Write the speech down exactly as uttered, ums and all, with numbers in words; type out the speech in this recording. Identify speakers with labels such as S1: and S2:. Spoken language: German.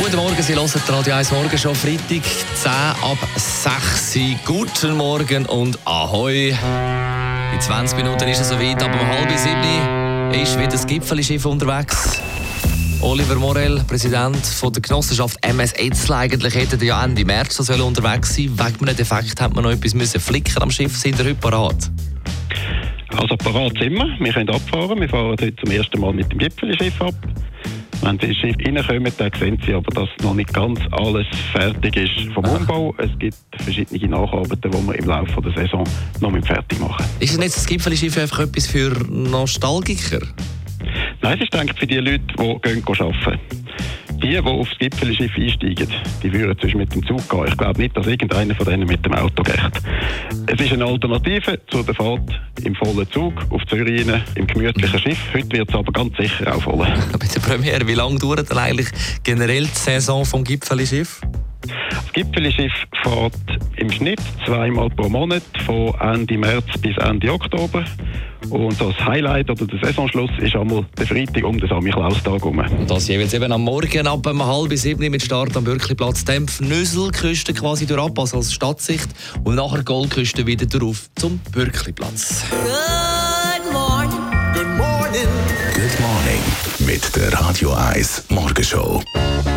S1: Guten Morgen, Sie hören die Radio eins Morgen schon Freitag, zehn ab sechs. Guten Morgen und Ahoi. In zwanzig Minuten ist es soweit, aber um halb sieben ist wieder das Gipfeli-Schiff unterwegs. Oliver Morel, Präsident von der Genossenschaft M S Etzel, eigentlich hätte ja Ende März sollen unterwegs sein. Wegen einem Defekt hat man noch etwas müssen flicken am Schiff. Sind ihr heute parat?
S2: Also parat sind wir. Wir können abfahren. Wir fahren heute zum ersten Mal mit dem Gipfeli-Schiff ab. Wenn Sie ins Schiff reinkommen, dann sehen Sie aber, dass noch nicht ganz alles fertig ist vom Umbau. Es gibt verschiedene Nacharbeiten, die wir im Laufe der Saison noch fertig machen.
S1: Ist denn jetzt das Gipfeli-Schiff einfach etwas für Nostalgiker?
S2: Nein, es ist gedacht für die Leute, die gehen arbeiten. Die, die aufs Gipfeli-Schiff einsteigen, die würden zwischen mit dem Zug gehen. Ich glaube nicht, dass irgendeiner von denen mit dem Auto geht. Es ist eine Alternative zu der Fahrt im vollen Zug auf Zürich rein, im gemütlichen Schiff. Heute wird es aber ganz sicher auch voll.
S1: Bei der Premiere, wie lange dauert denn eigentlich generell die Saison vom Gipfeli-Schiff?
S2: Das Gipfeli-Schiff fährt im Schnitt zweimal pro Monat, von Ende März bis Ende Oktober. Und das Highlight oder der Saisonschluss ist einmal der Freitag um den Samichlaustag herum.
S1: Und das jeweils eben am Morgen ab um halb sieben mit Start am Bürkliplatz. Dämpf Nüsselküste quasi durch ab, also als Stadtsicht. Und nachher Goldküste wieder drauf zum Bürkliplatz.
S3: Good morning. Good morning.
S4: Good Morning mit der Radio eins Morgenshow.